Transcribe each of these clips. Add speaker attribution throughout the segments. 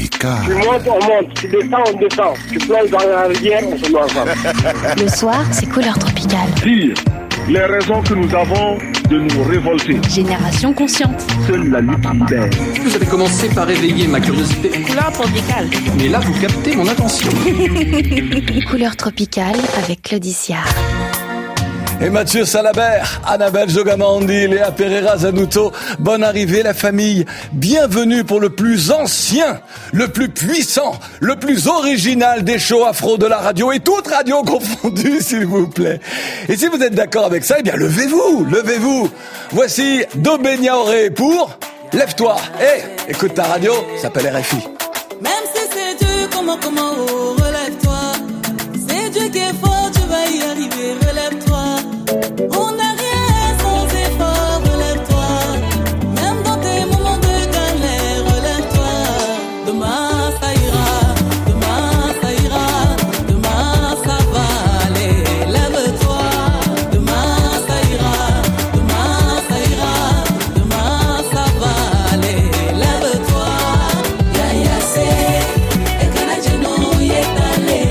Speaker 1: Tropical.
Speaker 2: Tu montes, on monte. Tu descends, on descend. Tu plonges dans la rivière, on se noie ensemble.
Speaker 3: Le soir, c'est Couleur Tropicale.
Speaker 4: Dire les raisons que nous avons de nous révolter.
Speaker 3: Génération consciente.
Speaker 4: Seule la lutte libère.
Speaker 5: Vous avez commencé par éveiller ma curiosité.
Speaker 3: Couleur Tropicale.
Speaker 5: Mais là, vous captez mon attention.
Speaker 3: Couleur Tropicale avec Claudicia.
Speaker 6: Et Mathieu Salabert, Annabelle Jogamandi, Léa Pereira Zanuto, bonne arrivée la famille. Bienvenue pour le plus ancien, le plus puissant, le plus original des shows afro de la radio et toute radio confondue, s'il vous plaît. Et si vous êtes d'accord avec ça, eh bien levez-vous, levez-vous. Voici Dobé Niaoré pour Lève-toi. Écoute ta radio, ça s'appelle RFI.
Speaker 7: Même si c'est Dieu, comment, relève-toi. C'est Dieu qui est fort, tu vas y arriver, relève-toi. On n'a rien sans effort, relève-toi. Même dans tes moments de galère, relève-toi. Demain ça ira, demain ça ira, demain ça va aller, lève-toi. Demain ça ira, demain ça ira, demain ça va aller, lève-toi. Yaya c'est, et quand la genou y est allé.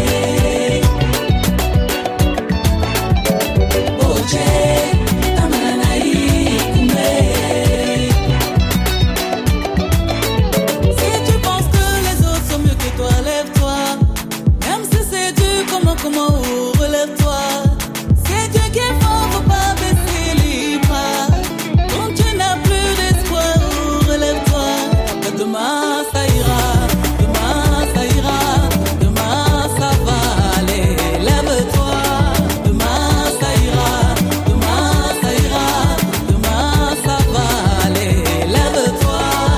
Speaker 7: Comment relève-toi. C'est Dieu qui est fort, faut pas baisser les bras. Quand tu n'as plus d'espoir, relève-toi. Demain ça ira, demain ça ira, demain ça va aller, lève-toi. Demain ça ira, demain ça ira, demain ça va aller, lève-toi.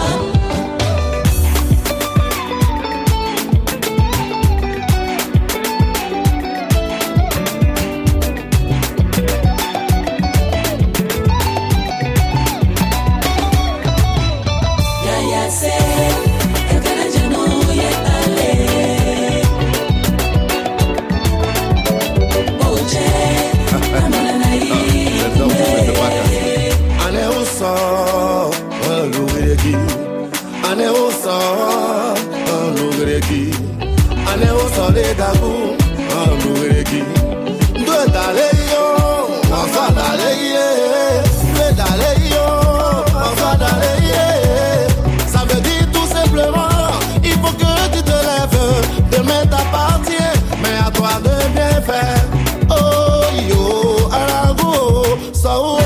Speaker 8: Ça veut dire tout simplement, il faut que tu te lèves. Demain t'appartient, mais à toi de bien faire. Oh yo, alago, sao.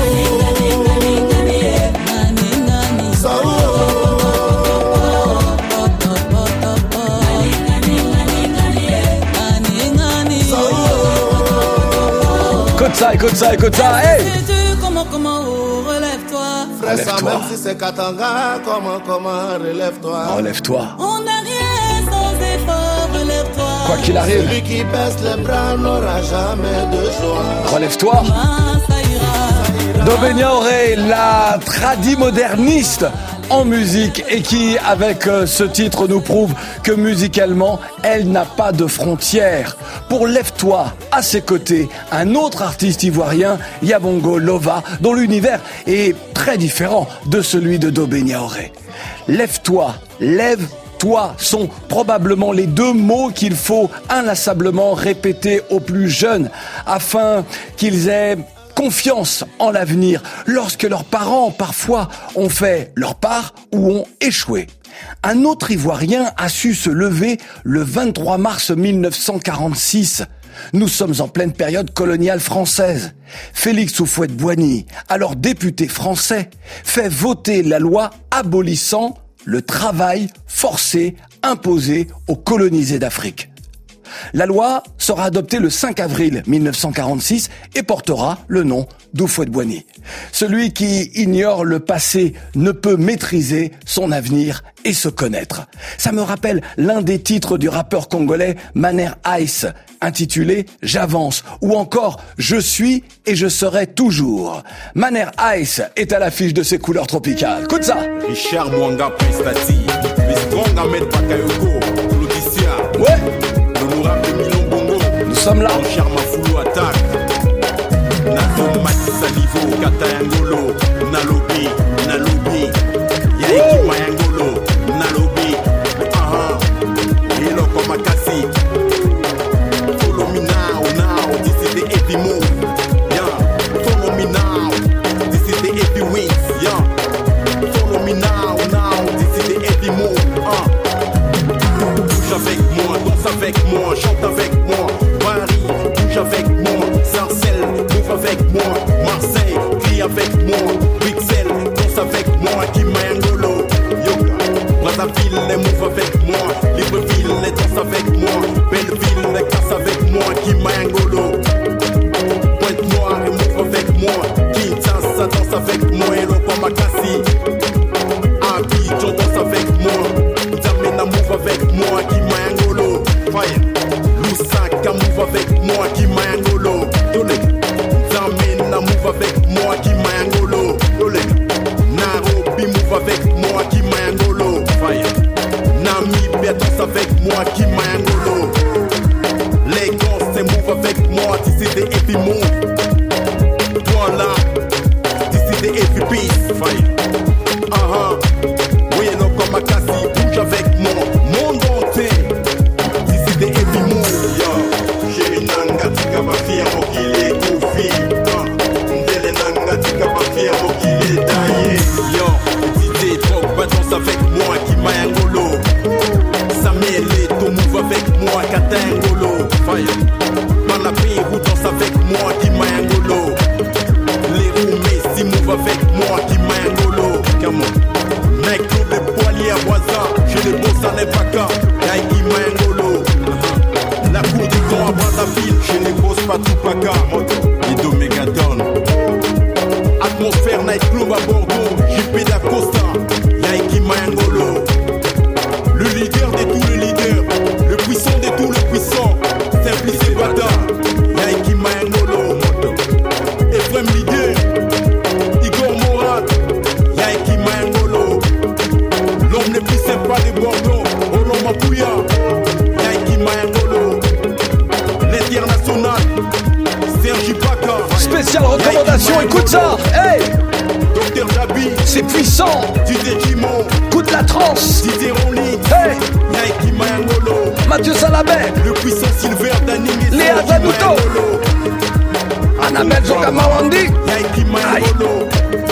Speaker 6: Écoute ça, hey!
Speaker 7: Comment, relève-toi.
Speaker 8: Frère, ça, même si c'est Katanga, comment, relève-toi.
Speaker 6: Relève-toi.
Speaker 7: On n'a rien sans effort, relève-toi.
Speaker 6: Quoi qu'il arrive.
Speaker 8: Celui qui baisse les bras n'aura jamais de joie.
Speaker 6: Relève-toi. Dobé Niaoré, la tradi-moderniste en musique et qui, avec ce titre, nous prouve que musicalement, elle n'a pas de frontières. Pour Lève-toi, à ses côtés, un autre artiste ivoirien, Yabongo Lova, dont l'univers est très différent de celui de Dobé Niaoré. Lève-toi, lève-toi sont probablement les deux mots qu'il faut inlassablement répéter aux plus jeunes afin qu'ils aient confiance en l'avenir lorsque leurs parents parfois ont fait leur part ou ont échoué. Un autre Ivoirien a su se lever le 23 mars 1946. Nous sommes en pleine période coloniale française. Félix Houphouët-Boigny, alors député français, fait voter la loi abolissant le travail forcé imposé aux colonisés d'Afrique. La loi sera adoptée le 5 avril 1946 et portera le nom d'Houphouët-Boigny. Celui qui ignore le passé ne peut maîtriser son avenir et se connaître. Ça me rappelle l'un des titres du rappeur congolais Maner Ice, intitulé « J'avance » ou encore « Je suis et je serai toujours ». Maner Ice est à l'affiche de ses couleurs tropicales. Écoute ça.
Speaker 9: Richard Mwanga Prestati, Strong Ahmed Bakayoko, Claudicia.
Speaker 6: Ouais.
Speaker 9: Nous
Speaker 6: sommes là.
Speaker 9: Charmafoulou attaque. Nazo Matissa Niveau, Katayangolo, Nalobi, Yaiki Mayangolo, Nalobi. n'est pas qu'un, Yaiki Maengolo. La cour des grands à Brazzaville, chez les grosses Patoupaka, Lido Megaton. Atmosphère Nightclub à Bordeaux, JP d'Acosta, Yaiki Maengolo. Le leader de tous les leaders, le puissant de tous les puissants, Simplice Bata, Yaiki Maengolo. Ephraim Liguer, Igor Morat, Yaiki Maengolo. L'homme le plus sympa de Bordeaux, Oloma Pouya, Yaiki Maengolo. L'international, Sergi Baka.
Speaker 6: Spéciale recommandation, écoute ça. Hey,
Speaker 9: Docteur Jabi,
Speaker 6: c'est puissant.
Speaker 9: Didier Kimon,
Speaker 6: Écoute la trance.
Speaker 9: Didier Ronly,
Speaker 6: Hey,
Speaker 9: Yaiki Maengolo.
Speaker 6: Mathieu Salabert,
Speaker 9: Le puissant Silver Dani,
Speaker 6: Léa Zanuto, Annabelle Zogamawandi.
Speaker 9: Yaiki Maengolo.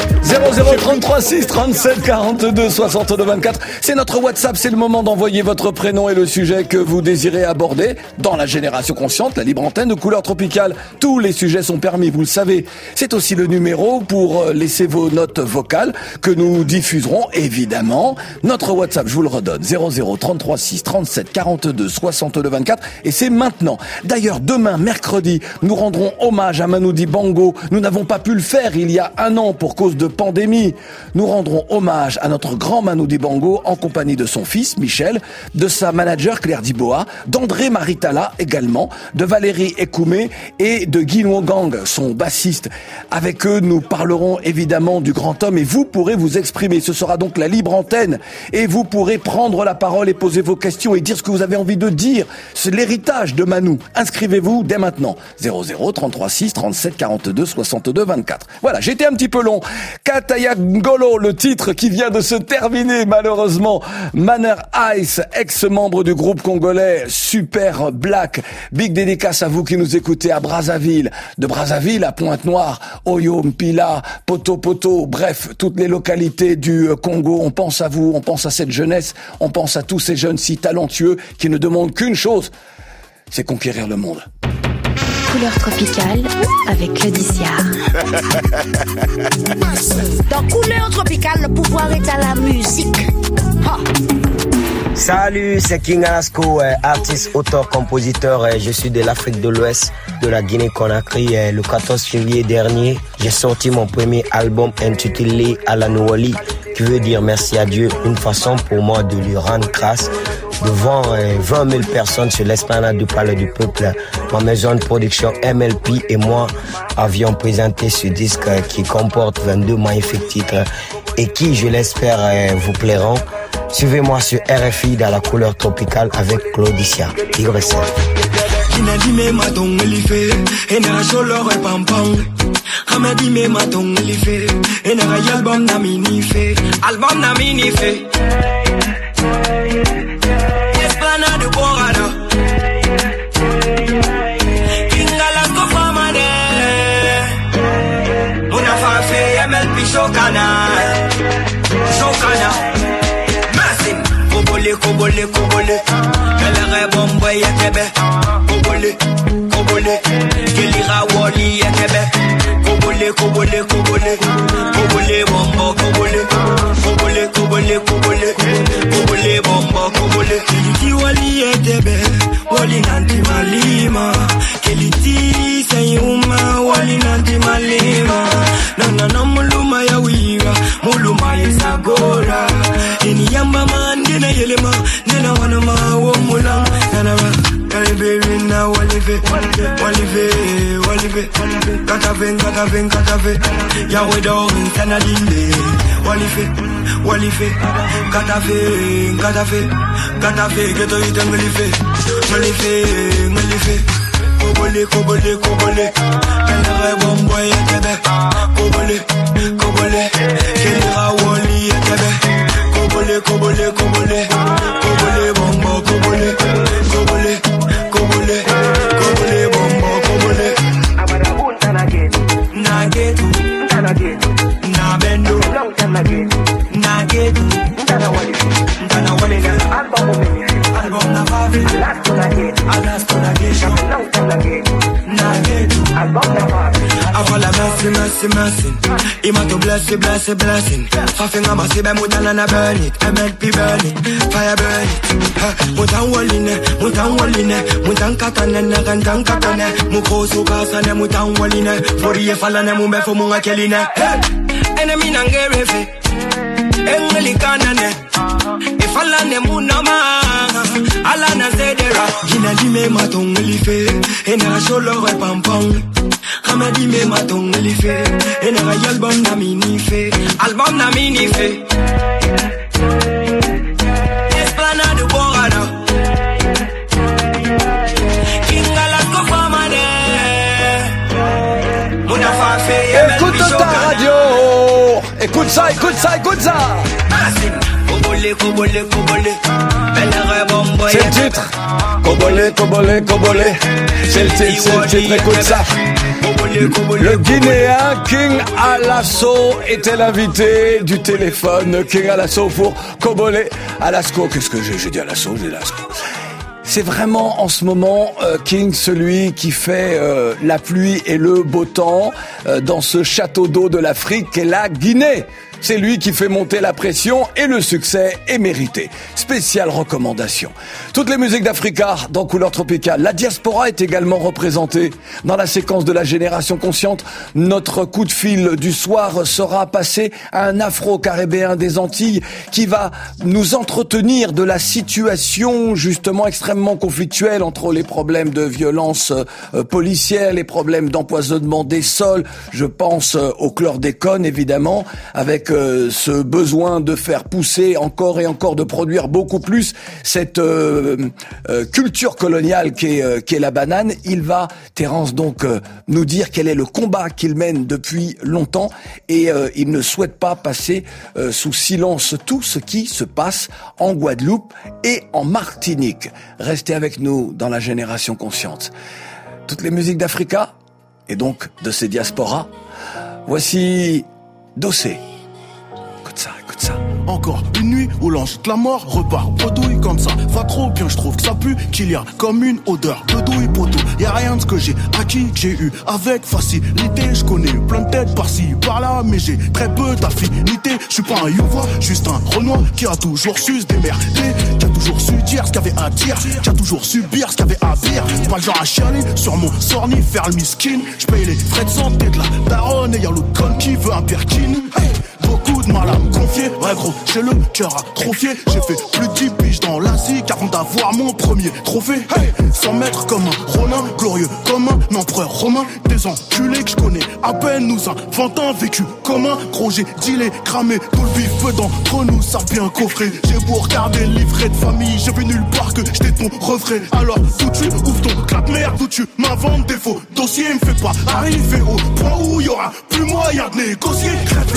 Speaker 6: 0033 6 37 42 62 24. C'est notre WhatsApp, c'est le moment d'envoyer votre prénom et le sujet que vous désirez aborder dans la Génération Consciente, la libre antenne de Couleur Tropicale. Tous les sujets sont permis, vous le savez. C'est aussi le numéro pour laisser vos notes vocales que nous diffuserons évidemment. Notre WhatsApp, je vous le redonne, 0033 6 37 42 62 24. Et c'est maintenant. D'ailleurs, demain, mercredi, nous rendrons hommage à Manu Dibango. Nous n'avons pas pu le faire il y a un an pour cause de pandémie. Nous rendrons hommage à notre grand Manu Dibango en compagnie de son fils Michel, de sa manager Claire Diboa, d'André Maritala également, de Valérie Ekoumé et de Guy Nwongang, son bassiste. Avec eux, nous parlerons évidemment du grand homme et vous pourrez vous exprimer. Ce sera donc la libre antenne et vous pourrez prendre la parole et poser vos questions et dire ce que vous avez envie de dire. C'est l'héritage de Manu. Inscrivez-vous dès maintenant. 0033 6 37 42 62 24. Voilà, j'ai été un petit peu long. Kataya Ngolo, le titre qui vient de se terminer malheureusement. Manner Ice, ex-membre du groupe congolais Super Black. Big dédicace à vous qui nous écoutez à Brazzaville. De Brazzaville à Pointe-Noire, Oyo, Mpila, Poto, bref, toutes les localités du Congo. On pense à vous, on pense à cette jeunesse, on pense à tous ces jeunes si talentueux qui ne demandent qu'une chose, c'est conquérir le monde.
Speaker 3: Couleur tropicale avec Claudicia.
Speaker 1: Dans Couleur tropicale, le pouvoir est à la musique. Ha.
Speaker 10: Salut, c'est King Alasco, artiste, auteur, compositeur. Je suis de l'Afrique de l'Ouest, de la Guinée-Conakry. Le 14 février dernier, j'ai sorti mon premier album intitulé Alanouali, qui veut dire merci à Dieu. Une façon pour moi de lui rendre grâce devant 20 000 personnes sur l'esplanade du Palais du Peuple. Ma maison de production MLP et moi avions présenté ce disque qui comporte 22 magnifiques titres et qui, je l'espère, vous plairont. Suivez-moi sur RFI dans la Couleur Tropicale avec Claudicia.
Speaker 11: Kobole, Kelere bombo yekebe. Kobole, Kelira woli yekebe. Kobole, bombo, Kobole bombo, Keliti wali yekebe, wali nanti malima. Keliti sayuma, wali nanti malima. Nana muluma ya wiwa, muluma yesagora. Eni yamba mandina yelema, nena wana ma wo mulang, nana ma. Baby now walive, katave, ya wedo insanadinde. Walive, katave, geto itangalive, malive. Kobole, Kelere bombo yekebe. Kobole, Kelira woli yekebe. Kobole, bombo, Kobole, bombo, Nagetu, Nabendo, Nagetu, Album na favi, Alasto Nagetu, Avala mercy, Ima to blessing. Fafinga masibe mutana na burn it, MLP burn it, fire burn it. Mutan waline, mutan katane, mukosu kasane, mutan waline, foriye falane, mumbe munga keline. Enemy nangerefe, engelikanane, ifalane munama, alana zedera, gina dime matongelife, ena solo repampang. Hamadi me matongelife, ena album na minife, Esplanade Borada, Kingala Kopamane,
Speaker 6: Écoute ta radio, écoute ça. C'est le titre. Kobole. C'est le titre, écoute ça. Le Guinéen King Alasso était l'invité du téléphone. King Alasso pour Kobole. Alasco, qu'est-ce que j'ai dit Alasso, j'ai Alasco. C'est vraiment en ce moment King, celui qui fait la pluie et le beau temps dans ce château d'eau de l'Afrique qu'est la Guinée. C'est lui qui fait monter la pression et le succès est mérité. Spéciale recommandation. Toutes les musiques d'Africa dans Couleur Tropicale. La diaspora est également représentée dans la séquence de la génération consciente. Notre coup de fil du soir sera passé à un Afro-Caribéen des Antilles qui va nous entretenir de la situation justement extrêmement conflictuelle entre les problèmes de violence policière, les problèmes d'empoisonnement des sols. Je pense au chlordécone évidemment, avec ce besoin de faire pousser encore et encore, de produire beaucoup plus cette culture coloniale qu'est la banane. Il va, Terence, donc nous dire quel est le combat qu'il mène depuis longtemps et il ne souhaite pas passer sous silence tout ce qui se passe en Guadeloupe et en Martinique. Restez avec nous dans la génération consciente. Toutes les musiques d'Africa et donc de ces diasporas. Voici Dossé. Écoute ça.
Speaker 12: Encore une nuit où l'ange de la mort repart bredouille comme ça. Va trop bien, je trouve que ça pue, qu'il y a comme une odeur de douille poteau. Y'a rien de ce que j'ai acquis, que j'ai eu avec facilité. Je connais plein de têtes par-ci, par-là, mais j'ai très peu d'affinité. Je suis pas un youva, juste un Renoir qui a toujours su se démerder, qui a toujours su dire ce qu'il y avait à dire, qui a toujours su dire ce qu'il y avait à dire. Pas le genre à chialer sur mon sort ni faire le miskin. Je paye les frais de santé de la daronne et y'a l'autre con qui veut un Birkin. Hey, beaucoup de mal à me confier, ouais gros, j'ai le cœur atrophié. J'ai fait plus de 10 piges dans l'Asie avant d'avoir mon premier trophée. Hey, 100 mètres comme un Ronin, glorieux comme un empereur romain. Des enculés que je connais à peine nous inventent un vécu commun. Gros, j'ai dealé, cramé, tout le bif d'entre nous, ça bien coffré. J'ai beau regarder le livret de famille, j'ai vu nulle part que j'étais ton refrain. Alors tout tu ouvres ton clap-merde, où tu m'inventes des faux dossiers. Me fais pas arriver au point où y aura plus moyen de négocier.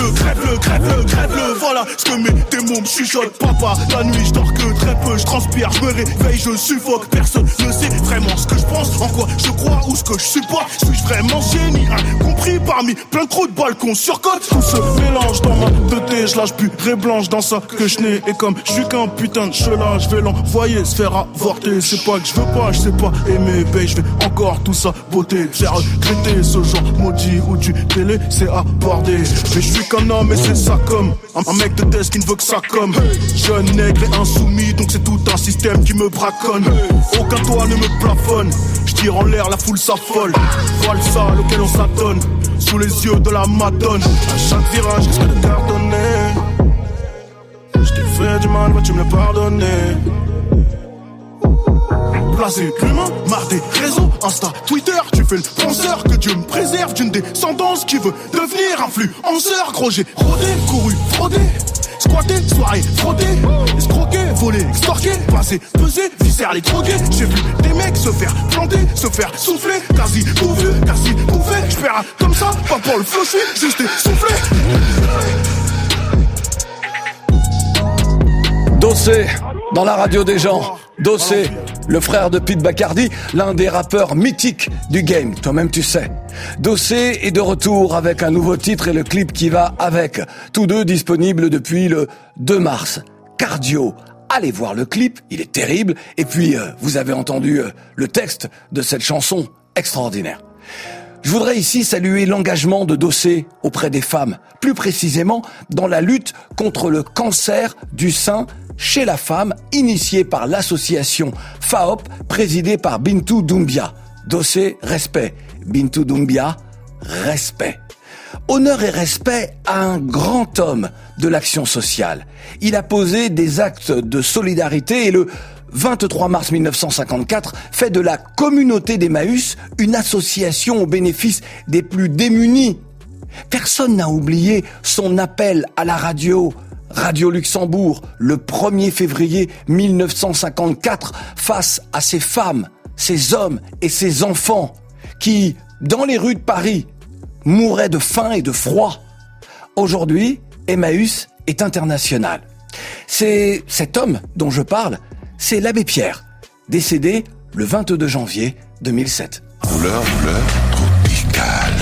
Speaker 12: Crève-le, voilà ce que mes démons me chuchotent. Papa, la nuit je dors que très peu, je transpire, je me réveille, je suffoque. Personne ne sait vraiment ce que je pense, en quoi je crois ou ce que je suis pas. Suis-je vraiment génie, compris parmi plein de trous de balcons sur côte. Tout se mélange dans ma tête, je lâche purée blanche dans ça que je n'ai. Et comme je suis qu'un putain de chelin, je vais l'envoyer se faire avorter. C'est pas que je veux pas, je sais pas aimer, babe, je vais encore tout ça beauté. Faire regretter ce genre maudit où tu t'es laissé aborder. Mais je suis qu'un homme et c'est ça comme un mec de test qui ne veut que ça comme jeune nègre et insoumis, donc c'est tout un système qui me braconne. Aucun toit ne me plafonne, je tire en l'air, la foule s'affole. Voile sale auquel on s'adonne, sous les yeux de la madone. À chaque virage, risque de t'ardonner. Je t'ai fait du mal, vas-tu me le pardonner? Placé l'humain, marre des réseaux, Insta, Twitter, tu fais le penseur, que Dieu me préserve d'une descendance qui veut devenir influenceur. Gros, j'ai rôdé, couru, fraudé, squatté, soirée, fraudé, escroqué, volé, extorqué, passé, pesé, viscère les drogués. J'ai vu des mecs se faire planter, se faire souffler, quasi tout vu, quasi tout fait. J'perds comme ça, pas pour le flow, j'suis juste essoufflé.
Speaker 6: Dossé, dans la radio des gens. Dossé, le frère de Pete Bacardi, l'un des rappeurs mythiques du game, toi-même tu sais. Dossé est de retour avec un nouveau titre et le clip qui va avec. Tous deux disponibles depuis le 2 mars. Cardio. Allez voir le clip, il est terrible. Et puis, vous avez entendu le texte de cette chanson extraordinaire. Je voudrais ici saluer l'engagement de Dossé auprès des femmes, plus précisément dans la lutte contre le cancer du sein chez la femme, initié par l'association FAOP, présidée par Bintou Doumbia. Dossé, respect. Bintou Doumbia, respect. Honneur et respect à un grand homme de l'action sociale. Il a posé des actes de solidarité et le 23 mars 1954 fait de la communauté d'Emmaüs une association au bénéfice des plus démunis. Personne n'a oublié son appel à la Radio Luxembourg, le 1er février 1954, face à ces femmes, ces hommes et ces enfants qui, dans les rues de Paris, mouraient de faim et de froid. Aujourd'hui, Emmaüs est international. C'est cet homme dont je parle, c'est l'abbé Pierre, décédé le 22 janvier 2007.
Speaker 13: Couleur tropicale.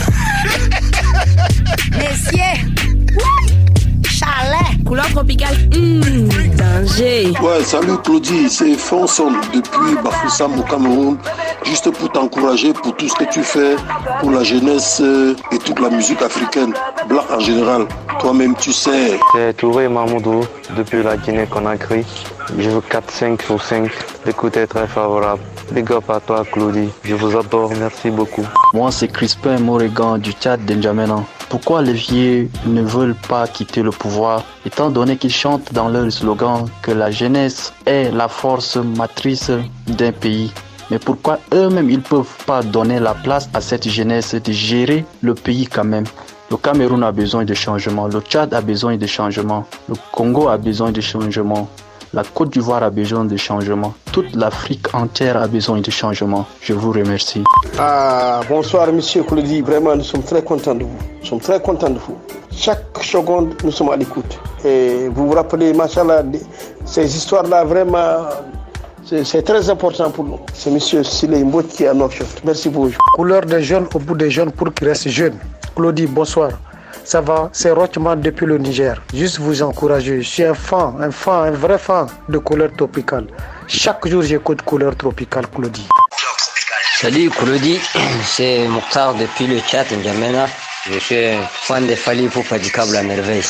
Speaker 1: Messieurs, chalet.
Speaker 14: Couleur tropicale, danger.
Speaker 15: Ouais, salut Claudie, c'est Fonson depuis Bafoussam au Cameroun. Juste pour t'encourager pour tout ce que tu fais pour la jeunesse et toute la musique africaine, black en général. Toi-même, tu sais.
Speaker 16: C'est Touré Mahmoudou depuis la Guinée-Conakry. Je veux 4-5 sur 5. L'écoute est très favorable. Big up à toi, Claudie. Je vous adore. Merci beaucoup.
Speaker 17: Moi, c'est Crispin Morégan du Tchad d'Njamena. Pourquoi les vieux ne veulent pas quitter le pouvoir, étant donné qu'ils chantent dans leur slogan que la jeunesse est la force matrice d'un pays? Mais pourquoi eux-mêmes, ils ne peuvent pas donner la place à cette jeunesse de gérer le pays quand même? Le Cameroun a besoin de changement, le Tchad a besoin de changement, le Congo a besoin de changement, la Côte d'Ivoire a besoin de changement, toute l'Afrique entière a besoin de changement. Je vous remercie.
Speaker 2: Bonsoir Monsieur Claudie, vraiment nous sommes très contents de vous. Nous sommes très contents de vous. Chaque seconde, nous sommes à l'écoute. Et vous vous rappelez, machallah, ces histoires-là, vraiment... C'est très important pour nous. C'est M. Siley Mbot qui est à Nouakchott. Merci beaucoup.
Speaker 18: Couleur des jeunes au bout des jeunes pour qu'ils restent jeunes. Claudie, bonsoir. Ça va, c'est Rochman depuis le Niger. Juste vous encourager. Je suis un vrai fan de Couleur tropicale. Chaque jour, j'écoute Couleur tropicale, Claudie.
Speaker 19: Salut Claudie, c'est Mokhtar depuis le Tchad, N'Djamena. Je suis fan de Fally Ipupa du câble à merveille.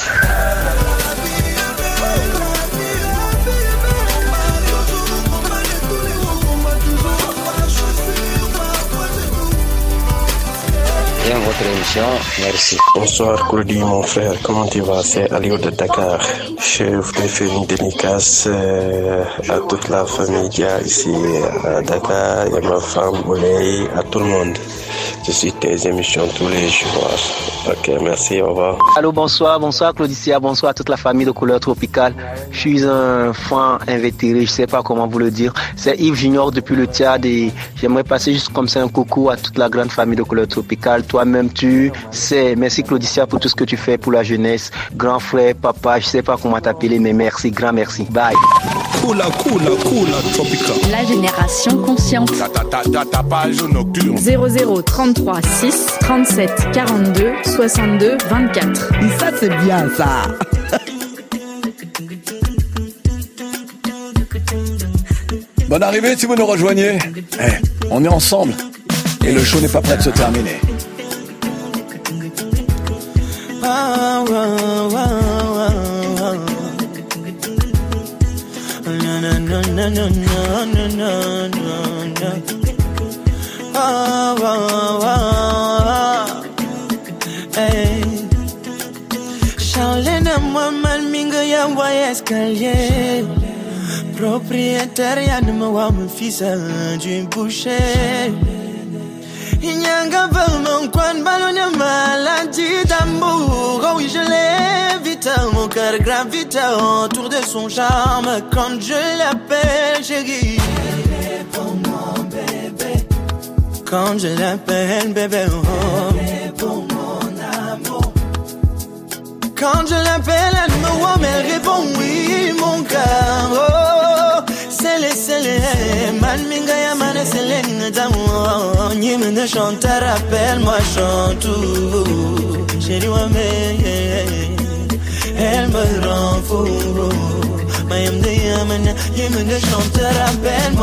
Speaker 19: Votre émission, merci.
Speaker 20: Bonsoir Claudie, mon frère, comment tu vas? C'est Aliou de Dakar. Je voudrais faire une dédicace à toute la famille qui est ici à Dakar, et ma femme Ouley, à tout le monde. Je suis tes émissions tous les jours. Ok, merci, au revoir.
Speaker 21: Allô, bonsoir Claudicia, bonsoir à toute la famille de Couleur tropicale. Je suis un fan invétéré, je sais pas comment vous le dire. C'est Yves Junior depuis le Tchad et j'aimerais passer juste comme ça un coucou à toute la grande famille de Couleur tropicale. Toi-même, tu sais, merci Claudicia pour tout ce que tu fais pour la jeunesse. Grand frère, papa, je sais pas comment t'appeler, mais merci, grand merci. Bye.
Speaker 13: Coula tropical.
Speaker 3: La génération consciente.
Speaker 13: Ta page nocturne.
Speaker 3: 0033 6 37 42 62 24.
Speaker 22: Et ça, c'est bien ça.
Speaker 6: Bonne arrivée si vous nous rejoignez. On est ensemble. Et le show n'est pas prêt de se terminer.
Speaker 11: Charlène Mohamed Minga Yawa escalier. Propriétaire y'a de moi mon fils du boucher. Inyanga mon coin ballon maladie d'amour. Oh oui je l'ai vite mon cœur gravite autour de son charme. Quand je l'appelle chérie. Pour mon bébé. Quand je l'appelle bébé. Oh. Pour mon amour. Quand je l'appelle elle me voit mais elle répond oui mon cœur. Oh. Sele man minga ya mane sele d'amour. Nyime de chanteur appelle-moi chantou. Chérie wa me elle me rend fou. Mayem de yamana nyime de chanteur appelle-moi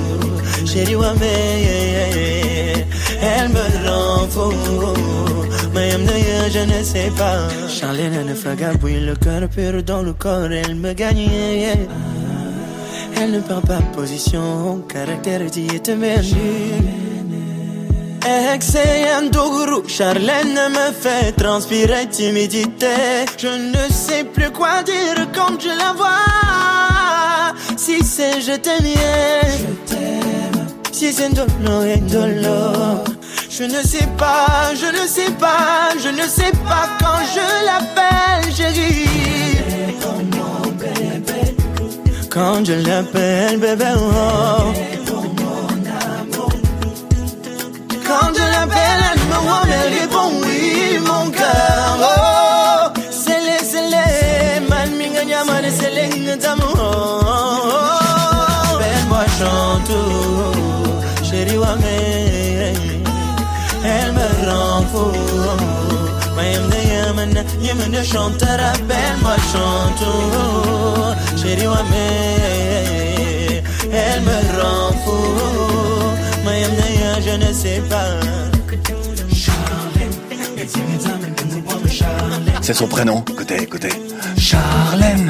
Speaker 11: chantou. Chérie wa me elle me rend fou. même d'ailleurs je ne sais pas. Charlène ne fragabouille le cœur pur dans le corps, elle me gagne. Elle ne perd pas position, caractère dit est merveilleux. Excellent Dougou, Charlène me fait transpirer timidité. Je ne sais plus quoi dire quand je la vois. Si c'est je t'aime, si c'est dolo et dolo. Je ne sais pas, je ne sais pas, je ne sais pas quand je l'appelle chérie. Quand je l'appelle bébé, oh. Quand je l'appelle, elle me voit, elle répond oui, mon cœur. Oh, c'est les, man, minganya, man, c'est les, belle voix chante, chérie, wame, elle me rend fou. Yemene chantera, belle voix chante, chérie, wame, elle me rend fou. Je ne sais pas.
Speaker 6: C'est son prénom, écoutez. Charlène.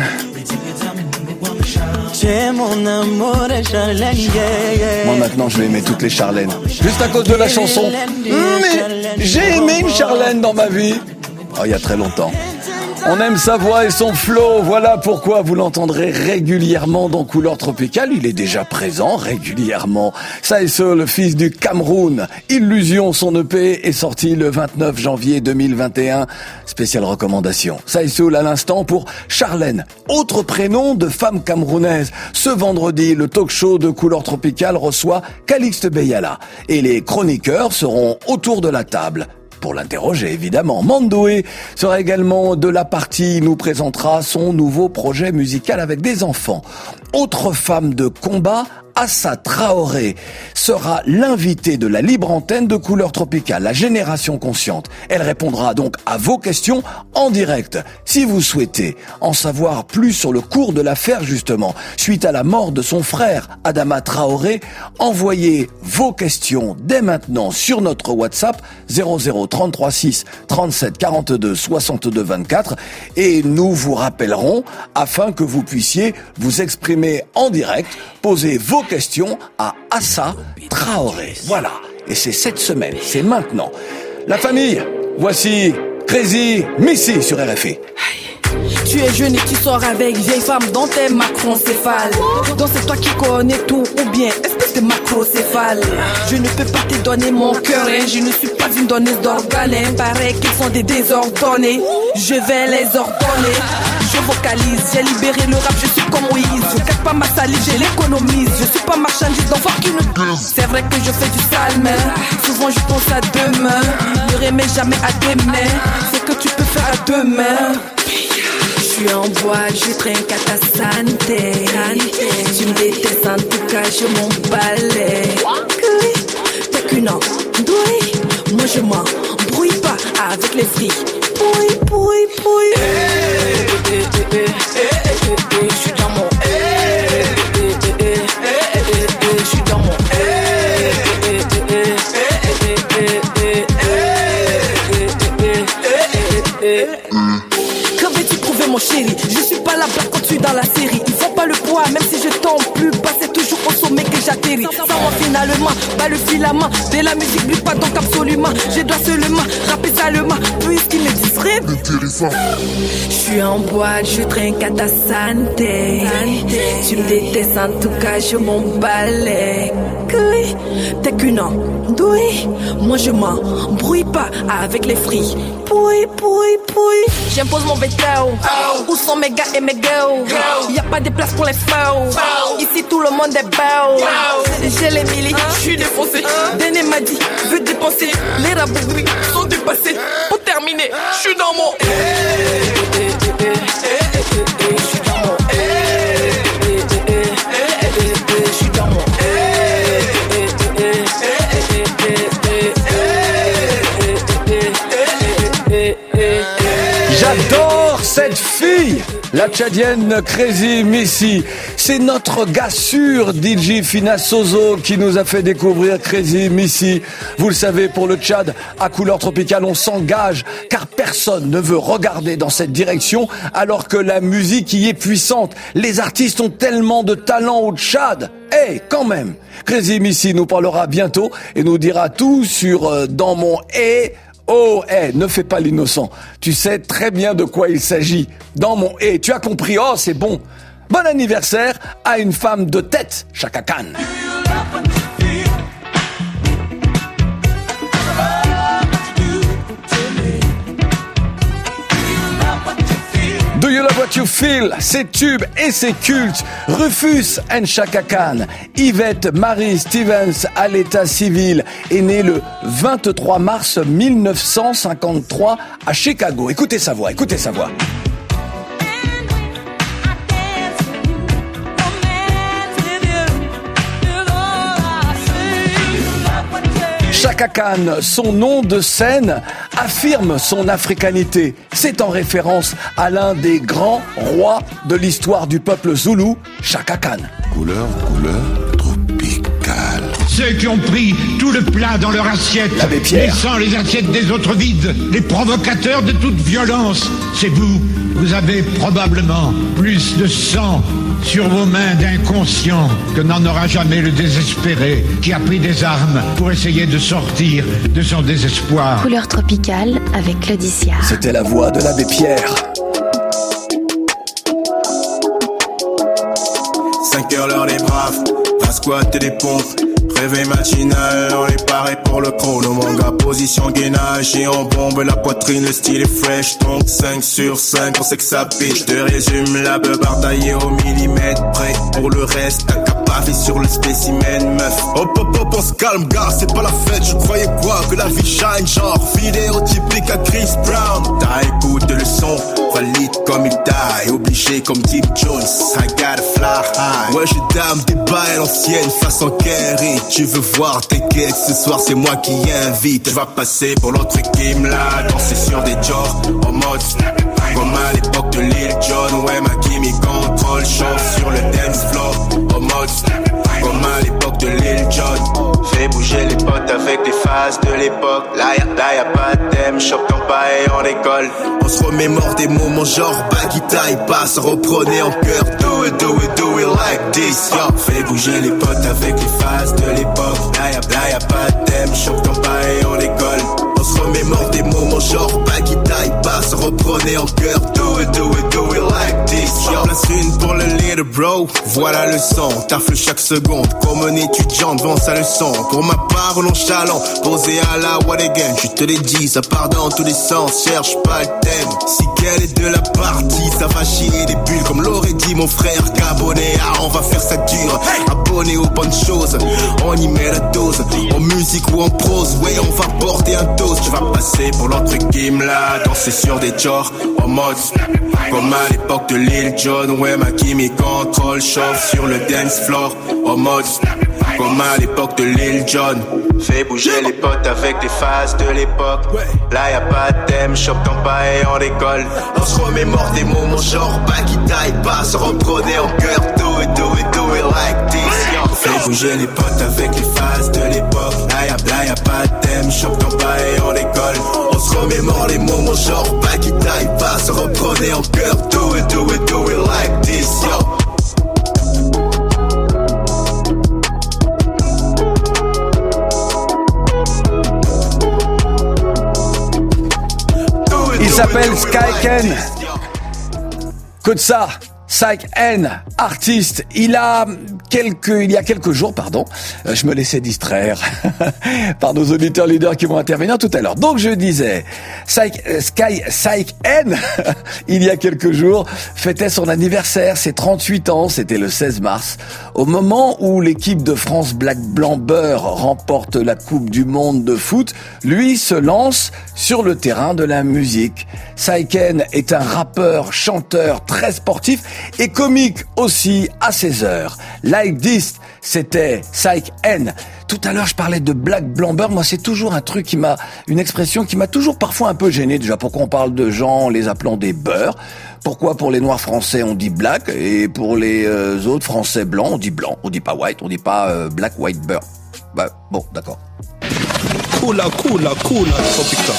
Speaker 11: C'est mon amour, Charlène.
Speaker 6: Moi maintenant je vais aimer toutes les Charlènes. Juste à cause de la chanson. Mais j'ai aimé une Charlène dans ma vie. Oh, il y a très longtemps. On aime sa voix et son flow, voilà pourquoi vous l'entendrez régulièrement dans Couleur Tropicale. Il est déjà présent régulièrement. Saïso, le fils du Cameroun. Illusion, son EP est sorti le 29 janvier 2021. Spéciale recommandation. Saïso à l'instant pour Charlène, autre prénom de femme camerounaise. Ce vendredi, le talk show de Couleur Tropicale reçoit Calixte Beyala. Et les chroniqueurs seront autour de la table. Pour l'interroger, évidemment. Mandoué sera également de la partie, nous présentera son nouveau projet musical avec des enfants. Autre femme de combat, Assa Traoré sera l'invitée de la libre antenne de Couleur Tropicale, la génération consciente. Elle répondra donc à vos questions en direct. Si vous souhaitez en savoir plus sur le cours de l'affaire justement, suite à la mort de son frère Adama Traoré, envoyez vos questions dès maintenant sur notre WhatsApp 00336 37 42 62 24 et nous vous rappellerons afin que vous puissiez vous exprimer en direct, poser vos questions à Assa Traoré. Voilà. Et c'est cette semaine, c'est maintenant. La famille, voici Crazy Missy sur RFI.
Speaker 4: Tu es jeune et tu sors avec vieille femme dont t'es macroncéphale. Donc c'est toi qui connais tout ou bien espèce de macrocéphale. Je ne peux pas te donner mon cœur, hein. Je ne suis pas une donneuse d'organes, hein. Paraît qu'ils sont des désordonnés. Je vais les ordonner. Je vocalise, j'ai libéré le rap, je suis comme Moïse. Je cache pas ma salive, je l'économise. Je suis pas marchandise d'enfant qui ne gueule. C'est vrai que je fais du sale, mais souvent je pense à demain. Ne remets jamais à demain. C'est que tu peux faire à demain. Je suis en boîte, je trinque à ta santé. Tu me détestes, en tout cas, je m'en balais. T'es qu'une andouille, moi je m'embrouille pas avec les filles. Pouille, pouille, pouille. Je suis dans mon. Je suis dans mon. Mon chéri, je suis pas la blague quand tu es dans la série. Il faut pas le poids, même si je tombe plus bas, c'est toujours au sommet que j'atterris. Ça va finalement, pas le filament de la musique brille pas donc absolument. Je dois seulement rapper salement, puisqu'il me distraite. Intéressant. Je suis en boîte, je trinque à ta santé. Tu me détestes, en tout cas, je m'en balais. T'es qu'une andouille, moi je m'embrouille pas avec les fris. Pouille, pouille, pouille. J'impose mon veto. Où sont mes gars et mes girls? Y'a pas de place pour les faux. Ici tout le monde est beau. J'ai les milli, j'suis défoncé. Déné m'a dit, veux dépenser. Les rabougris sont dépassés. Pour terminer, j'suis dans mon. J'suis dans mon. J'suis dans mon.
Speaker 6: J'adore cette fille. La La Tchadienne Crazy Missy. C'est notre gars sûr, DJ Fina Sozo, qui nous a fait découvrir Crazy Missy. Vous le savez, pour le Tchad, à couleur tropicale, on s'engage, car personne ne veut regarder dans cette direction, alors que la musique y est puissante. Les artistes ont tellement de talent au Tchad. Quand même. Crazy Missy nous parlera bientôt et nous dira tout sur Dans mon ne fais pas l'innocent. Tu sais très bien de quoi il s'agit. Dans mon tu as compris. Oh, c'est bon. Bon anniversaire à une femme de tête, Chaka Khan. Do you love what you feel? C'est tube et c'est culte. Rufus and Chaka Khan. Yvette Marie Stevens à l'état civil est née le 23 mars 1953 à Chicago. Écoutez sa voix, écoutez sa voix. Chaka Khan, son nom de scène, affirme son africanité. C'est en référence à l'un des grands rois de l'histoire du peuple zoulou, Chaka Khan.
Speaker 13: Couleur tropicale.
Speaker 5: Ceux qui ont pris tout le plat dans leur assiette, laissant les assiettes des autres vides, les provocateurs de toute violence, c'est vous. Vous avez probablement plus de sang sur vos mains d'inconscient que n'en aura jamais le désespéré qui a pris des armes pour essayer de sortir de son désespoir.
Speaker 22: Couleur tropicale avec Claudicia.
Speaker 6: C'était la voix de l'abbé Pierre.
Speaker 9: 5 heures l'heure des braves, la squat et les pompes. Réveil matinal, on est paré pour le chrono. Mon gars, position gainage et on bombe la poitrine. Le style est fresh, donc 5 sur 5, on sait que ça piche. Je te résume la beubare taillée au millimètre près. Pour le reste, t'as qu'à paver sur le spécimen, meuf. Hop hop hop, on se calme, gars, c'est pas la fête. Je croyais quoi, que la vie shine, genre vidéo typique à Chris Brown. T'as écouté le son, valide comme il taille. Obligé comme Tim Jones, I gotta fly high. Ouais, je dame des bails à l'ancienne, façon Kerry. Tu veux voir tes quêtes, ce soir c'est moi qui invite. Je vais passer pour l'autre game là, danser sur des jors en mode comme à l'époque de Lil Jon. Ouais, ma Kimi contrôle, chauffe sur le dance floor en mode comme à l'époque de Lil Jon. Fais bouger les potes avec les phases de l'époque. Là y'a pas de thème, chope ton pas et on décolle. On se remémore des moments genre baggy taille passe. Reprenez en cœur, do it like this, yo. Fais bouger les potes avec les phases de l'époque. Là y'a pas de thème, chope ton pas et on décolle. On se remémore des moments genre baggy taille passe. Reprenez en cœur, do it like this, yo. Place une pour le little bro, voilà le son. Tafle chaque seconde, comme un étudiant devant sa leçon. Pour ma part, nonchalant, posé à la what again. Je te l'ai dit, ça part dans tous les sens, cherche pas le thème. Si qu'elle est de la partie, ça va chier des bulles. Comme l'aurait dit mon frère, qu'abonné on va faire ça dur. Abonné aux bonnes choses, on y met la dose. En musique ou en prose, ouais, on va porter un toast. Tu vas passer pour l'autre game là, danser sur des jors en mode comme à l'époque de Lil Jon. Ouais, ma Kimi contrôle, chauffe sur le dance floor en mode comme à l'époque de Lil Jon. Fais bouger les potes avec les phases de l'époque. Là y'a pas de thème, chope ton pas et on décolle. On se remémore des moments genre baggy taille passe. Reprenez en cœur, do it like this, yo. Fais bouger les potes avec les phases de l'époque. Là y'a pas de thème, chope ton pas et on décolle. On se remémore les moments genre baggy taille passe. Reprenez en cœur, do it like this, yo.
Speaker 6: Il s'appelle Sky Ken. Que de ça, Sky N, artiste. Il y a quelques jours, je me laissais distraire par nos auditeurs leaders qui vont intervenir tout à l'heure. Donc je disais, Sky N, il y a quelques jours, fêtait son anniversaire, ses 38 ans, c'était le 16 mars. Au moment où l'équipe de France Black Blanc Beurre remporte la Coupe du Monde de foot, lui se lance sur le terrain de la musique. Saiken est un rappeur, chanteur très sportif et comique aussi à ses heures. Like This, c'était Saiken. Tout à l'heure, je parlais de Black Blanc Beurre. Moi, c'est toujours un truc une expression qui m'a toujours parfois un peu gêné. Déjà, pourquoi on parle de gens en les appelant des beurs? Pourquoi pour les noirs français on dit black et pour les autres français blancs on dit blanc, on dit pas white, on dit pas black, white, beurre. Bah bon, d'accord.
Speaker 13: Coula, tropical.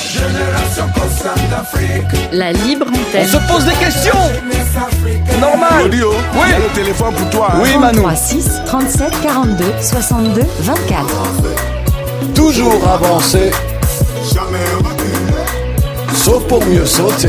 Speaker 3: La libre antenne.
Speaker 6: On se pose des questions. Normal.
Speaker 13: Claudio,
Speaker 6: oui.
Speaker 13: il y a le téléphone pour toi.
Speaker 6: Oui, Manu.
Speaker 22: 36 37 42 62 24.
Speaker 6: Toujours avancer. Sauf pour mieux sauter.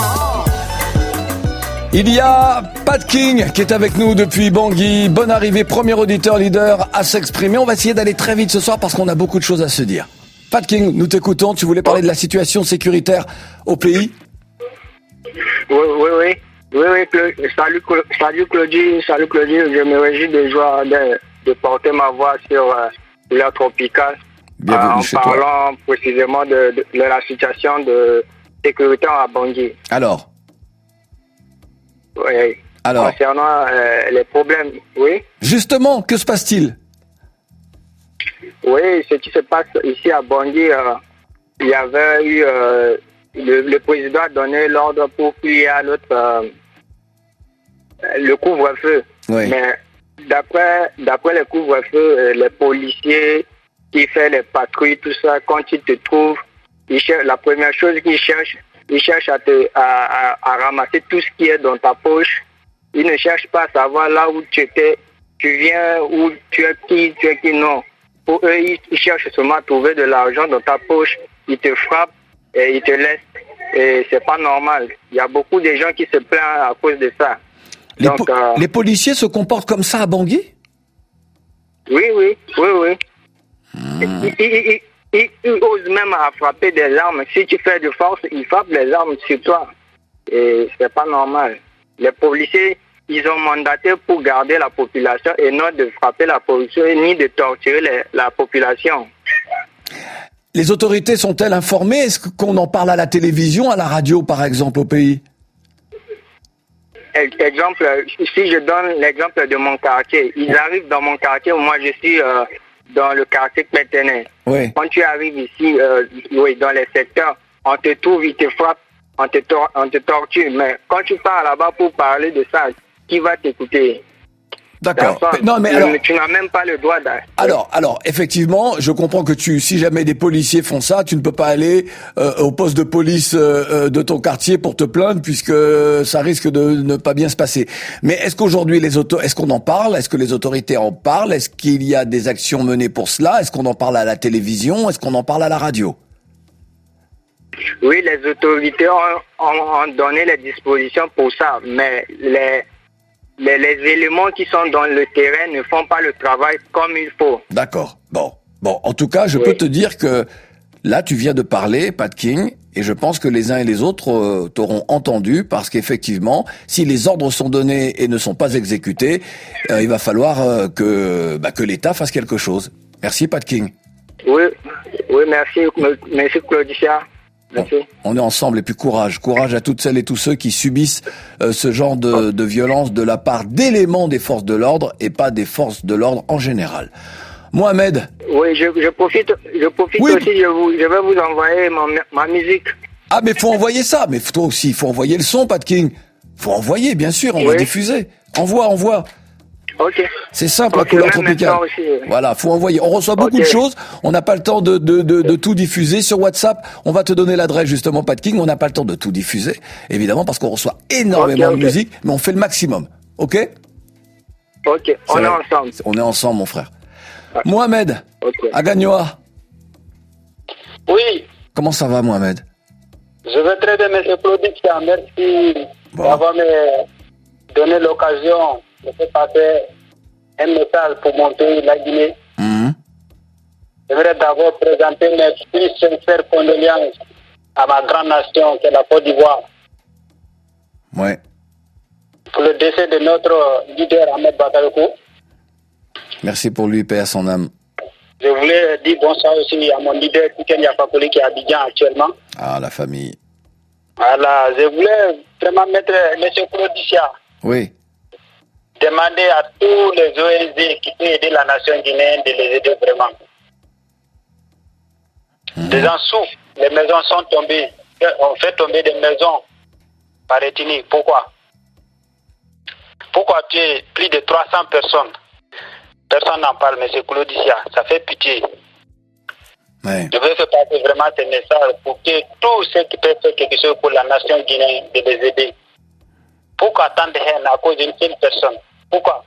Speaker 6: Il y a Pat King qui est avec nous depuis Bangui. Bonne arrivée, premier auditeur leader à s'exprimer. On va essayer d'aller très vite ce soir parce qu'on a beaucoup de choses à se dire. Pat King, nous t'écoutons. Tu voulais parler de la situation sécuritaire au pays?
Speaker 7: Oui. Salut Claudie. Je me réjouis de porter ma voix sur l'air tropical.
Speaker 6: Bienvenue chez toi.
Speaker 7: En parlant précisément de la situation de sécurité à Bangui.
Speaker 6: Alors,
Speaker 7: oui. Concernant les problèmes, oui.
Speaker 6: Justement, que se passe-t-il?
Speaker 7: Oui, ce qui se passe ici à Bangui, il y avait eu le président a donné l'ordre pour qu'il y ait le couvre-feu.
Speaker 6: Oui.
Speaker 7: Mais d'après le couvre-feu, les policiers qui font les patrouilles, tout ça, quand ils te trouvent, la première chose qu'ils cherchent, ils cherchent à ramasser tout ce qui est dans ta poche. Ils ne cherchent pas à savoir là où tu étais, tu viens, où tu es qui, non. Pour eux, ils cherchent seulement à trouver de l'argent dans ta poche. Ils te frappent et ils te laissent. Et c'est pas normal. Il y a beaucoup de gens qui se plaignent à cause de ça.
Speaker 6: Les policiers se comportent comme ça à Bangui?
Speaker 7: Oui. Ils osent même à frapper des armes. Si tu fais de force, ils frappent les armes sur toi. Et c'est pas normal. Les policiers, ils ont mandaté pour garder la population et non de frapper la population ni de torturer la population.
Speaker 6: Les autorités sont-elles informées? Est-ce qu'on en parle à la télévision, à la radio par exemple au pays?
Speaker 7: Exemple, si je donne l'exemple de mon quartier, ils arrivent dans mon quartier, moi je suis dans le quartier Pétenet.
Speaker 6: Oui.
Speaker 7: Quand tu arrives ici, dans les secteurs, on te trouve, ils te frappent, on te torture. Mais quand tu pars là-bas pour parler de ça, qui va t'écouter?
Speaker 6: D'accord. Non, mais alors,
Speaker 7: tu n'as même pas le droit d'aller.
Speaker 6: Alors, effectivement, je comprends que si jamais des policiers font ça, tu ne peux pas aller au poste de police de ton quartier pour te plaindre puisque ça risque de ne pas bien se passer. Mais est-ce qu'aujourd'hui est-ce qu'on en parle? Est-ce que les autorités en parlent? Est-ce qu'il y a des actions menées pour cela? Est-ce qu'on en parle à la télévision? Est-ce qu'on en parle à la radio?
Speaker 7: Oui, les autorités ont donné les dispositions pour ça, mais les éléments qui sont dans le terrain ne font pas le travail comme il faut.
Speaker 6: D'accord. Bon. En tout cas, je peux te dire que là, tu viens de parler, Pat King, et je pense que les uns et les autres t'auront entendu parce qu'effectivement, si les ordres sont donnés et ne sont pas exécutés, il va falloir que l'État fasse quelque chose. Merci, Pat King.
Speaker 7: Oui, merci Claudia. Merci.
Speaker 6: On est ensemble et puis courage à toutes celles et tous ceux qui subissent ce genre de violence de la part d'éléments des forces de l'ordre et pas des forces de l'ordre en général. Mohamed.
Speaker 7: Oui, je profite oui. Aussi, je vais vous envoyer ma musique.
Speaker 6: Ah mais faut envoyer ça, mais toi aussi, il faut envoyer le son, Pat King. Faut envoyer, bien sûr, on va diffuser. Envoie.
Speaker 7: Ok.
Speaker 6: C'est simple, la couleur tropicale. Voilà, faut envoyer. On reçoit beaucoup de choses. On n'a pas le temps de tout diffuser sur WhatsApp. On va te donner l'adresse justement, Pat King. On n'a pas le temps de tout diffuser, évidemment, parce qu'on reçoit énormément de musique, mais on fait le maximum. Ok,
Speaker 7: on est ensemble.
Speaker 6: On est ensemble, mon frère. Mohamed, à Gagnoa.
Speaker 8: Oui.
Speaker 6: Comment ça va, Mohamed?
Speaker 8: Je vais très bien, M. Claudia. Merci d'avoir me donné l'occasion de faire passer un message pour mon pays, la Guinée. Je voudrais d'abord présenter mes plus sincères condoléances à ma grande nation, qui est la Côte d'Ivoire.
Speaker 6: Ouais.
Speaker 8: Pour le décès de notre leader Ahmed Bakayoko.
Speaker 6: Merci pour lui, paix à son âme.
Speaker 8: Je voulais dire bonsoir aussi à mon leader Tiken Yapakoli qui est à Abidjan actuellement.
Speaker 6: Ah, la famille.
Speaker 8: Voilà, je voulais vraiment mettre M. Claudia.
Speaker 6: Oui.
Speaker 8: Demander à tous les ONG qui peuvent aider la nation guinéenne de les aider vraiment. Les gens souffrent, les maisons sont tombées. On fait tomber des maisons. Paretini, pourquoi tu es plus de 300 personnes? Personne n'en parle, mais c'est Claudicia, ça fait pitié.
Speaker 6: Ouais.
Speaker 8: Je veux faire passer vraiment ces messages pour que tous ceux qui peuvent faire quelque chose pour la nation guinéenne, de les aider. Pourquoi tant de haine à cause d'une seule personne? Pourquoi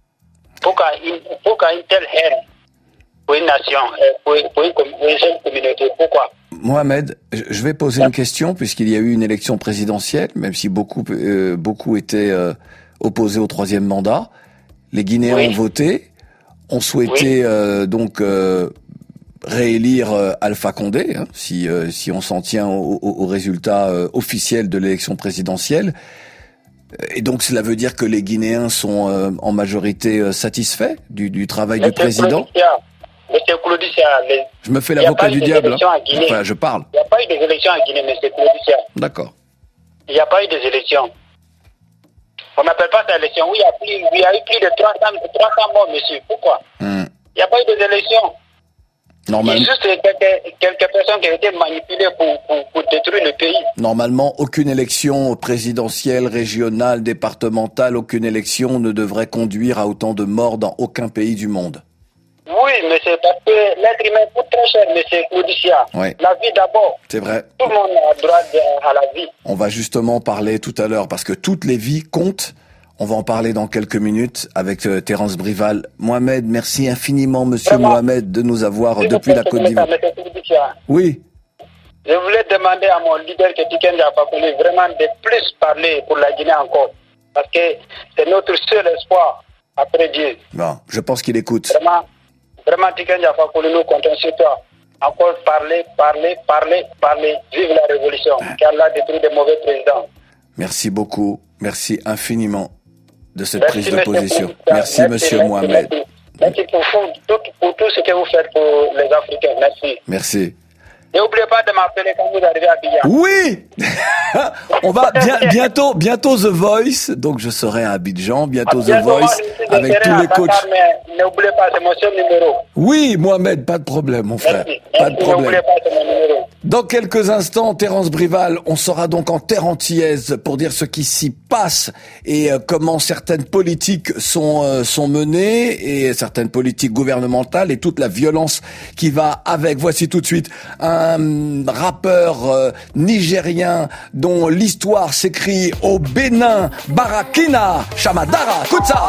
Speaker 8: une telle haine pour une nation, pour une seule communauté? Pourquoi?
Speaker 6: Mohamed, je vais poser une question puisqu'il y a eu une élection présidentielle, même si beaucoup étaient opposés au 3e mandat. Les Guinéens ont voté, ont souhaité donc réélire Alpha Condé, hein, si on s'en tient au résultat officiel de l'élection présidentielle. Et donc cela veut dire que les Guinéens sont en majorité satisfaits du travail du président.
Speaker 8: Monsieur Claudicia,
Speaker 6: je me fais l'avocat du diable. Enfin, je parle.
Speaker 8: Il n'y a pas eu des élections en Guinée, monsieur Claudicia.
Speaker 6: D'accord.
Speaker 8: Il n'y a pas eu des élections. On n'appelle pas ça élection. Oui, il y a eu plus de 300 morts, monsieur. Pourquoi? Il n'y a pas eu des élections.
Speaker 6: Normalement.
Speaker 8: Il y a juste quelques personnes qui ont été manipulées pour détruire le pays.
Speaker 6: Normalement, aucune élection présidentielle, régionale, départementale, aucune élection ne devrait conduire à autant de morts dans aucun pays du monde.
Speaker 8: Oui, mais c'est parce que l'être humain coûte très cher, monsieur Claudicia.
Speaker 6: Oui.
Speaker 8: La vie d'abord.
Speaker 6: C'est vrai.
Speaker 8: Tout le monde a droit à la vie.
Speaker 6: On va justement parler tout à l'heure, parce que toutes les vies comptent. On va en parler dans quelques minutes avec Terence Brival. Mohamed, merci infiniment, monsieur Mohamed, de nous avoir depuis la Côte d'Ivoire. Oui.
Speaker 8: Je voulais demander à mon leader Tiken Jah Fakoly vraiment de plus parler pour la Guinée encore. Parce que c'est notre seul espoir après Dieu.
Speaker 6: Bon, je pense qu'il écoute.
Speaker 8: Vraiment, Tiken Jah Fakoly, nous comptons sur toi. Encore parler. Vive la révolution. Qu'Allah détruit des mauvais présidents.
Speaker 6: Merci beaucoup. Merci infiniment de cette prise de position. Merci, monsieur Mohamed.
Speaker 8: Merci pour tout ce que vous faites pour les Africains. Merci.
Speaker 6: Merci.
Speaker 8: N'oubliez pas de m'appeler quand vous arrivez à Abidjan.
Speaker 6: Oui. On va bientôt The Voice. Donc je serai à Abidjan, bientôt The Voice avec tous les coachs.
Speaker 8: Dakar, mais n'oubliez pas, c'est mon seul numéro.
Speaker 6: Oui, Mohamed, pas de problème, mon frère.
Speaker 8: Merci.
Speaker 6: Pas de problème.
Speaker 8: N'oubliez pas, c'est mon numéro.
Speaker 6: Dans quelques instants, Terence Brival, on sera donc en terre antillaise pour dire ce qui s'y passe et comment certaines politiques sont menées et certaines politiques gouvernementales et toute la violence qui va avec. Voici tout de suite un rappeur nigérien dont l'histoire s'écrit au Bénin, Barakina Shamadara. Écoute ça.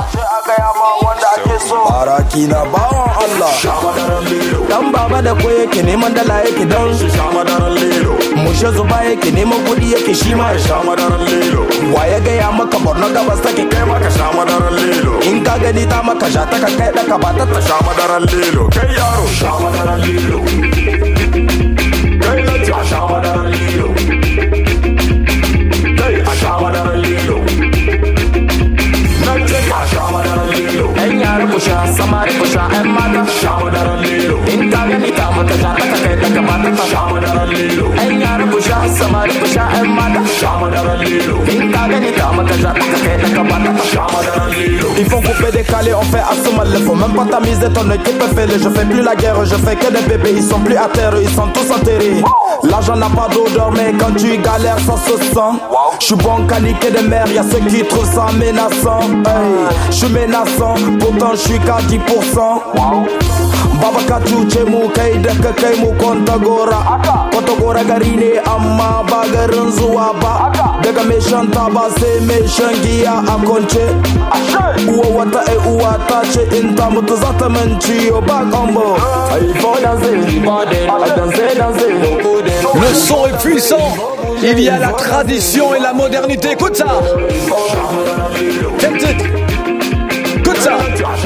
Speaker 10: Barakina Bawa Allah Dan baba da ko yake neman dala yake dan Shamadaran lelo Mushe zuba yake neman kudi yake shi ma Shamadaran lelo Waye ga ya maka Borno gabas take kai maka Shamadaran lelo In ka gani ta maka sha ta kai da ka bata ta Shamadaran lelo Kai yaro Shamadaran lelo Kai lati Shamadaran lelo Kai Shamadaran lelo Shamadaran lelo En yara kusha samari kusha en mata Shamadaran lelo In ka gani ta maka sha ta kai da ka bata ta Shamadaran lelo En yara kusha samari kusha en mata Shamadaran lelo In ka gani ta maka sha ta kai da ka bata ta Shamadaran lelo Ils font couper décaler, on fait assommer. Faut même pas t'amuser, ton équipe est fêlée. Je fais plus la guerre, je fais que des bébés. Ils sont plus à terre, ils sont tous enterrés. L'argent n'a pas d'odeur, mais quand tu galères, ça se sent. J'suis bon qu'à niquer des mères, y'a ceux qui trouvent ça menaçant. Hey, j'suis menaçant, pourtant j'suis qu'à 10%. Baba Katu Chemu kai daka kai mu Kontagora Kontagora gari ne amma ba garin zuwa ba Daga mai shan taba sai mai shan giya a kwance Uwa wata uwa ta ce in ta mutu za ta min ciyo ba combo.
Speaker 6: Le son est puissant. Il y a la tradition et la modernité. Écoute ça. Écoute ça.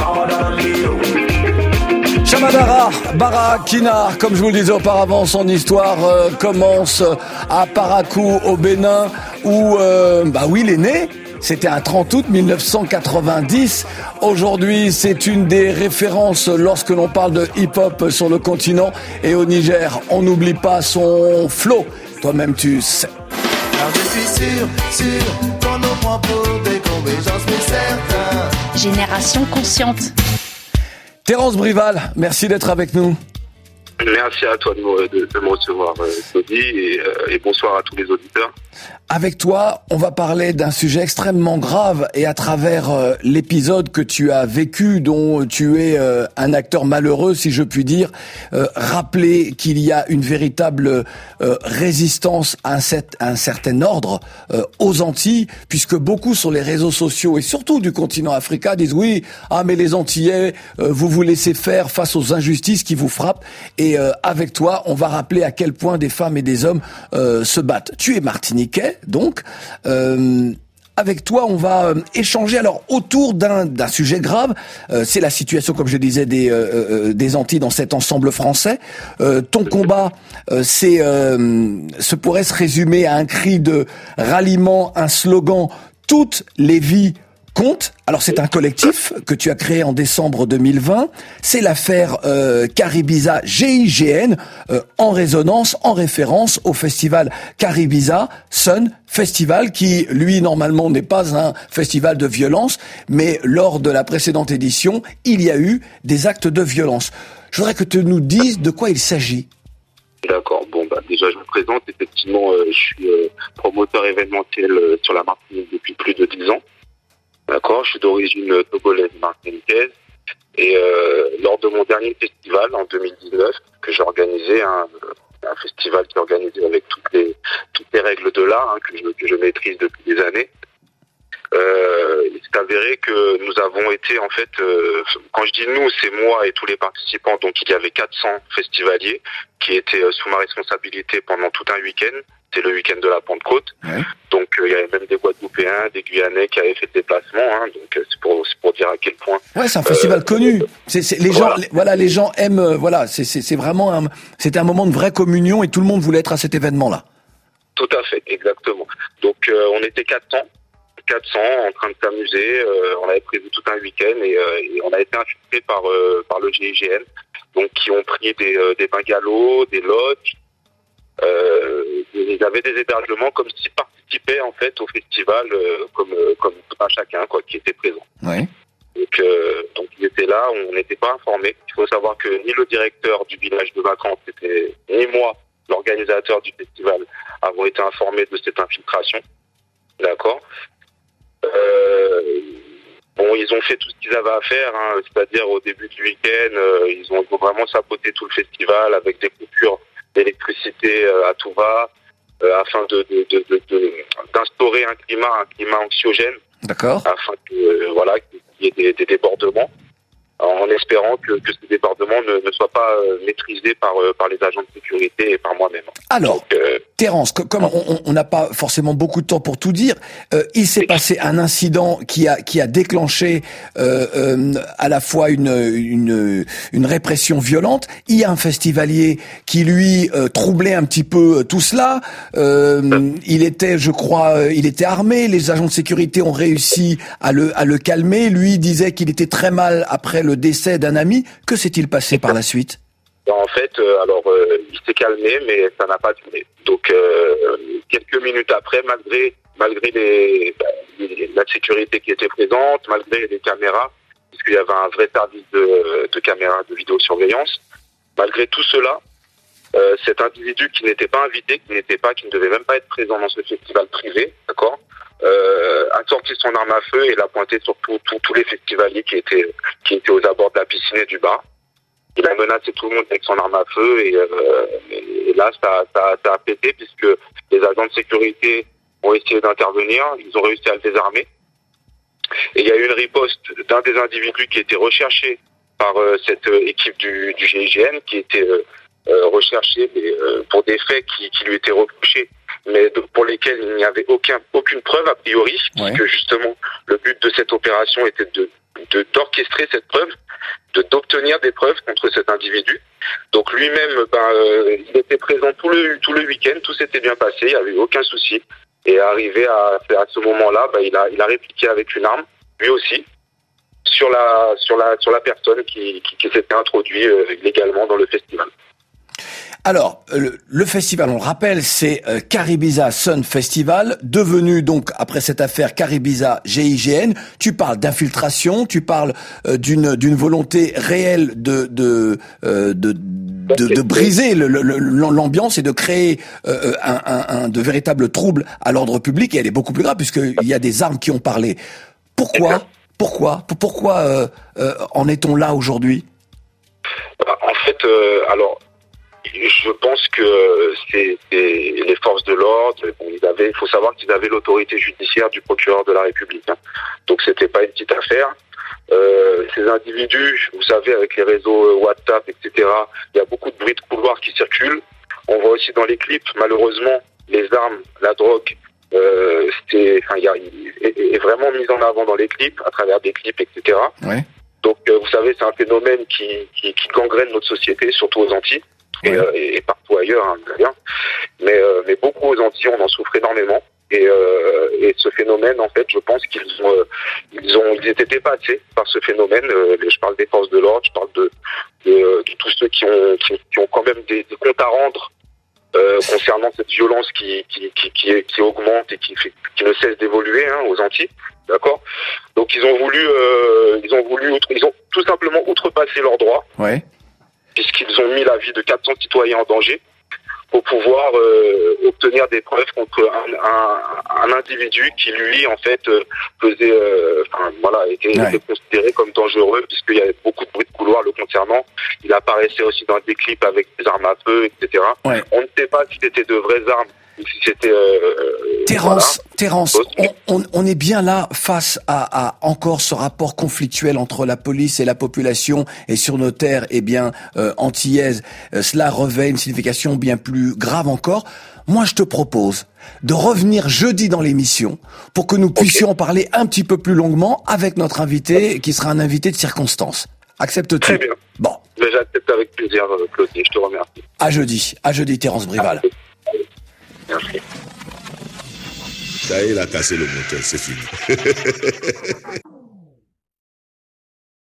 Speaker 6: Shamadara Barakina, comme je vous le disais auparavant, son histoire commence à Parakou au Bénin où il est né. C'était un 30 août 1990. Aujourd'hui, c'est une des références lorsque l'on parle de hip-hop sur le continent. Et au Niger, on n'oublie pas son flow. Toi-même, tu sais.
Speaker 12: Car je suis sûr qu'on nous prend pour des combés, j'en suis certain.
Speaker 3: Génération consciente.
Speaker 6: Terence Brival, merci d'être avec nous.
Speaker 23: Merci à toi de me recevoir, Claudie, et bonsoir à tous les auditeurs.
Speaker 6: Avec toi, on va parler d'un sujet extrêmement grave et à travers l'épisode que tu as vécu, dont tu es un acteur malheureux, si je puis dire, rappeler qu'il y a une véritable résistance à un certain ordre aux Antilles, puisque beaucoup sur les réseaux sociaux et surtout du continent africain disent oui, mais les Antillais, vous vous laissez faire face aux injustices qui vous frappent. Et avec toi, on va rappeler à quel point des femmes et des hommes se battent. Tu es martiniquais, donc avec toi, on va échanger alors autour d'un sujet grave. C'est la situation, comme je disais, des Antilles dans cet ensemble français. Ton combat, pourrait se résumer à un cri de ralliement, un slogan « Toutes les vies comptent ». Alors c'est un collectif que tu as créé en décembre 2020. C'est l'affaire Caribiza GIGN en résonance, en référence au festival Caribiza Sun Festival qui, lui, normalement n'est pas un festival de violence, mais lors de la précédente édition, il y a eu des actes de violence. Je voudrais que tu nous dises de quoi il s'agit.
Speaker 1: D'accord. Bon, déjà, je me présente. Effectivement, je suis promoteur événementiel sur la Martinique depuis plus de 10 ans. D'accord, je suis d'origine togolaise martiniquaise et lors de mon dernier festival en 2019 que j'ai organisé, un festival qui est organisé avec toutes les règles de l'art que je maîtrise depuis des années, il s'est avéré que nous avons été en fait, quand je dis nous, c'est moi et tous les participants, donc il y avait 400 festivaliers qui étaient sous ma responsabilité pendant tout un week-end. C'est le week-end de la Pentecôte. Ouais. Donc il y avait même des Guadeloupéens, des Guyanais qui avaient fait le déplacement. Donc c'est pour dire à quel point.
Speaker 6: Ouais, c'est un festival connu. Les gens aiment. C'est vraiment c'était un moment de vraie communion et tout le monde voulait être à cet événement-là.
Speaker 1: Tout à fait, exactement. Donc on était 400 en train de s'amuser. On avait prévu tout un week-end et on a été infiltrés par le GIGN, donc qui ont pris des bungalows, des lodges. Ils avaient des hébergements comme s'ils participaient en fait au festival comme tout un chacun qui était présent.
Speaker 6: Ouais.
Speaker 1: Donc ils étaient là, on n'était pas informés. Il faut savoir que ni le directeur du village de vacances ni moi, l'organisateur du festival, avons été informés de cette infiltration. D'accord. Ils ont fait tout ce qu'ils avaient à faire, c'est-à-dire au début du week-end, ils ont vraiment saboté tout le festival avec des coupures d'électricité à tout va, afin d'instaurer un climat anxiogène.
Speaker 6: D'accord.
Speaker 1: Afin qu'il y ait des débordements, en espérant que ces débordements ne soient pas maîtrisés par les agents de sécurité et par moi-même.
Speaker 6: Alors, Terence, comme on n'a pas forcément beaucoup de temps pour tout dire, il s'est passé un incident qui a déclenché à la fois une répression violente. Il y a un festivalier qui lui troublait un petit peu tout cela. Il était armé. Les agents de sécurité ont réussi à le calmer. Lui disait qu'il était très mal après le décès d'un ami. Que s'est-il passé par la suite?
Speaker 1: En fait, il s'est calmé, mais ça n'a pas duré. Donc, quelques minutes après, malgré la sécurité qui était présente, malgré les caméras, puisqu'il y avait un vrai service de caméras de vidéosurveillance, malgré tout cela, cet individu qui n'était pas invité, qui ne devait même pas être présent dans ce festival privé, d'accord, a sorti son arme à feu et l'a pointé sur tous les festivaliers qui étaient aux abords de la piscine et du bar. Il a menacé tout le monde avec son arme à feu et là ça a pété puisque les agents de sécurité ont essayé d'intervenir, ils ont réussi à le désarmer. Et il y a eu une riposte d'un des individus qui était recherché par cette équipe du GIGN, qui était recherché pour des faits qui lui étaient reprochés, mais pour lesquels il n'y avait aucune preuve a priori, puisque justement le but de cette opération était d'orchestrer cette preuve, d'obtenir des preuves contre cet individu. Donc lui-même, il était présent tout le week-end, tout s'était bien passé, il n'y avait aucun souci. Et arrivé à ce moment-là, il a répliqué avec une arme, lui aussi, sur la personne qui s'était introduit illégalement dans le festival.
Speaker 6: Alors, le festival, on le rappelle, c'est Caribiza Sun Festival, devenu donc, après cette affaire Caribiza GIGN. Tu parles d'infiltration, tu parles d'une volonté réelle de briser l'ambiance et de créer de véritables troubles à l'ordre public. Et elle est beaucoup plus grave puisqu'il y a des armes qui ont parlé. Pourquoi en est-on là aujourd'hui?
Speaker 1: En fait, alors, je pense que c'est les forces de l'ordre. Bon, il faut savoir qu'ils avaient l'autorité judiciaire du procureur de la République. Hein. Donc, c'était pas une petite affaire. Ces individus, vous savez, avec les réseaux WhatsApp, etc., il y a beaucoup de bruit de couloir qui circulent. On voit aussi dans les clips, malheureusement, les armes, la drogue, est vraiment mise en avant dans les clips, à travers des clips, etc.
Speaker 6: Ouais.
Speaker 1: Donc, vous savez, c'est un phénomène qui gangrène notre société, surtout aux Antilles, et partout ailleurs, hein, d'ailleurs. Mais beaucoup aux Antilles, on en souffre énormément. Et ce phénomène, en fait, je pense ils étaient dépassés par ce phénomène. Je parle des forces de l'ordre, je parle de tous ceux qui ont quand même des comptes à rendre concernant cette violence qui augmente et qui ne cesse d'évoluer, hein, aux Antilles. D'accord. Donc ils ont tout simplement outrepassé leurs droits, puisqu'ils ont mis la vie de 400 citoyens en danger pour pouvoir obtenir des preuves contre un individu qui lui en fait était considéré comme dangereux, puisqu'il y avait beaucoup de bruit de couloir le concernant. Il apparaissait aussi dans des clips avec des armes à feu, etc. Ouais. On ne sait pas si c'était de vraies armes. Si c'était
Speaker 6: Terence, on est bien là face à encore ce rapport conflictuel entre la police et la population, et sur nos terres, antillaises, cela revêt une signification bien plus grave encore. Moi, je te propose de revenir jeudi dans l'émission pour que nous puissions en parler un petit peu plus longuement avec notre invité, qui sera un invité de circonstance. Acceptes-tu?
Speaker 1: Très bien.
Speaker 6: Bon.
Speaker 1: Mais j'accepte avec plaisir, Claudie. Je te remercie.
Speaker 6: À jeudi, Terence Brival.
Speaker 1: Merci.
Speaker 14: Ça y est, il a cassé le moteur, c'est fini.